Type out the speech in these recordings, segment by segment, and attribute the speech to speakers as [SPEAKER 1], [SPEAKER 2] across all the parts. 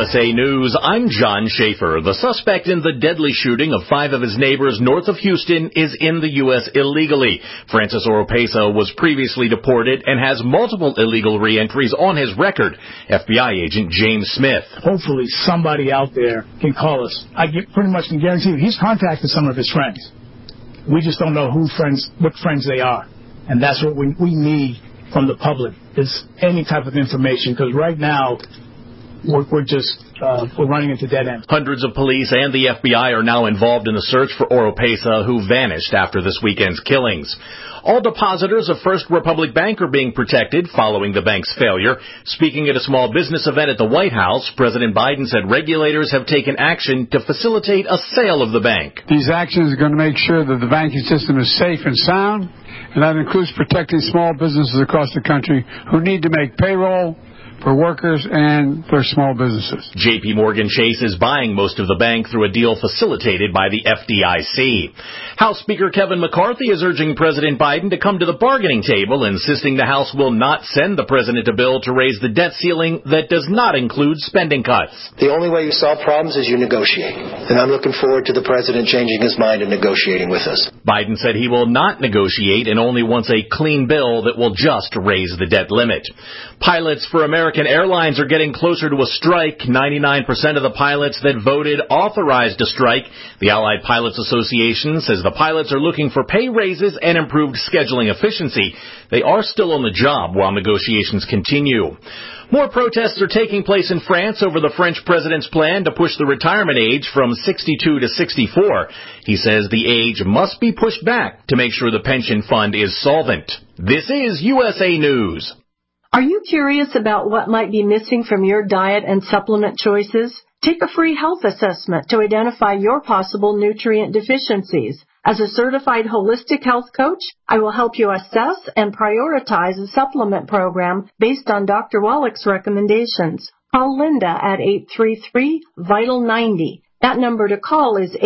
[SPEAKER 1] USA News, I'm John Schaefer. The suspect in the deadly shooting of 5 of his neighbors north of Houston is in the U.S. illegally. Francis Oropesa was previously deported and has multiple illegal reentries on his record. FBI agent James Smith.
[SPEAKER 2] Hopefully somebody out there can call us. I pretty much can guarantee you he's contacted some of his friends. We just don't know what friends they are. And that's what we need from the public, is any type of information, because right now we're running into dead ends.
[SPEAKER 1] Hundreds of police and the FBI are now involved in the search for Oropesa, who vanished after this weekend's killings. All depositors of First Republic Bank are being protected following the bank's failure. Speaking at a small business event at the White House, President Biden said regulators have taken action to facilitate a sale of the bank.
[SPEAKER 3] These actions are going to make sure that the banking system is safe and sound, and that includes protecting small businesses across the country who need to make payroll for workers and for small businesses.
[SPEAKER 1] J.P. Morgan Chase is buying most of the bank through a deal facilitated by the FDIC. House Speaker Kevin McCarthy is urging President Biden to come to the bargaining table, insisting the House will not send the president a bill to raise the debt ceiling that does not include spending cuts.
[SPEAKER 4] The only way you solve problems is you negotiate. And I'm looking forward to the president changing his mind and negotiating with us.
[SPEAKER 1] Biden said he will not negotiate and only wants a clean bill that will just raise the debt limit. Pilots for American Airlines are getting closer to a strike. 99% of the pilots that voted authorized a strike. The Allied Pilots Association says the pilots are looking for pay raises and improved scheduling efficiency. They are still on the job while negotiations continue. More protests are taking place in France over the French president's plan to push the retirement age from 62 to 64. He says the age must be pushed back to make sure the pension fund is solvent. This is USA News.
[SPEAKER 5] Are you curious about what might be missing from your diet and supplement choices? Take a free health assessment to identify your possible nutrient deficiencies. As a certified holistic health coach, I will help you assess and prioritize a supplement program based on Dr. Wallach's recommendations. Call Linda at 833-VITAL-90. That number to call is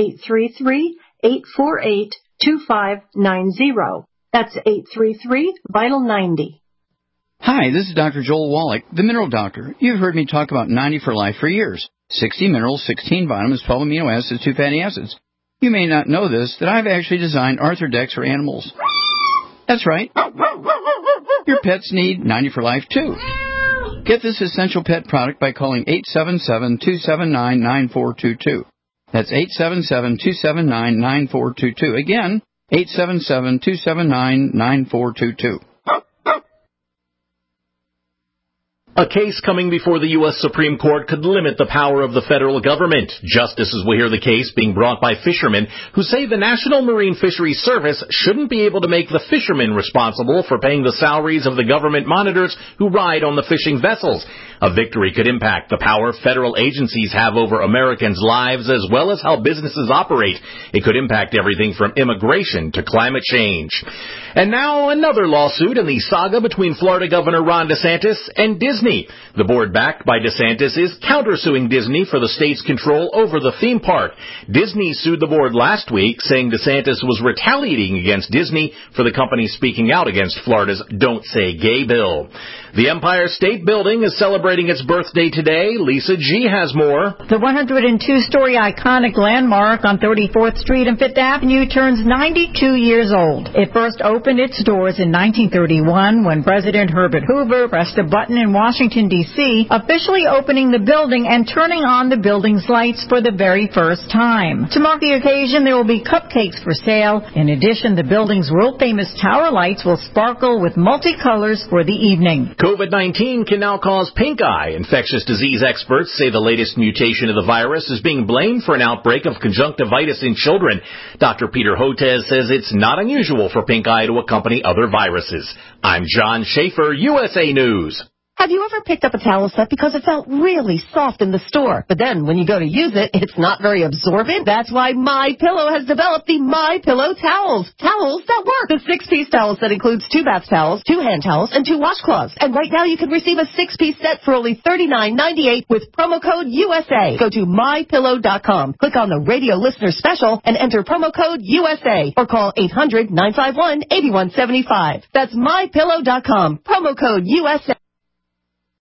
[SPEAKER 5] 833-848-2590. That's 833-VITAL-90.
[SPEAKER 6] Hi, this is Dr. Joel Wallach, the Mineral Doctor. You've heard me talk about 90 for Life for years. 60 minerals, 16 vitamins, 12 amino acids, 2 fatty acids. You may not know this, that I've actually designed Arthrodex for animals. That's right. Your pets need 90 for Life, too. Get this essential pet product by calling 877-279-9422. That's 877-279-9422. Again, 877-279-9422.
[SPEAKER 1] A case coming before the U.S. Supreme Court could limit the power of the federal government. Justices will hear the case being brought by fishermen who say the National Marine Fisheries Service shouldn't be able to make the fishermen responsible for paying the salaries of the government monitors who ride on the fishing vessels. A victory could impact the power federal agencies have over Americans' lives as well as how businesses operate. It could impact everything from immigration to climate change. And now another lawsuit in the saga between Florida Governor Ron DeSantis and Disney. The board backed by DeSantis is countersuing Disney for the state's control over the theme park. Disney sued the board last week, saying DeSantis was retaliating against Disney for the company speaking out against Florida's Don't Say Gay bill. The Empire State Building is celebrating its birthday today. Lisa G. has more.
[SPEAKER 7] The 102-story iconic landmark on 34th Street and 5th Avenue turns 92 years old. It first opened its doors in 1931 when President Herbert Hoover pressed a button in Washington, D.C., officially opening the building and turning on the building's lights for the very first time. To mark the occasion, there will be cupcakes for sale. In addition, the building's world-famous tower lights will sparkle with multicolors for the evening.
[SPEAKER 1] COVID-19 can now cause pink eye. Infectious disease experts say the latest mutation of the virus is being blamed for an outbreak of conjunctivitis in children. Dr. Peter Hotez says it's not unusual for pink eye to accompany other viruses. I'm John Schaefer, USA News.
[SPEAKER 8] Have you ever picked up a towel set because it felt really soft in the store, but then when you go to use it, it's not very absorbent? That's why MyPillow has developed the MyPillow towels. Towels that work. The 6-piece towel set includes 2 bath towels, 2 hand towels, and 2 washcloths. And right now you can receive a 6-piece set for only $39.98 with promo code USA. Go to MyPillow.com, click on the radio listener special, and enter promo code USA, or call 800-951-8175. That's MyPillow.com, promo code USA.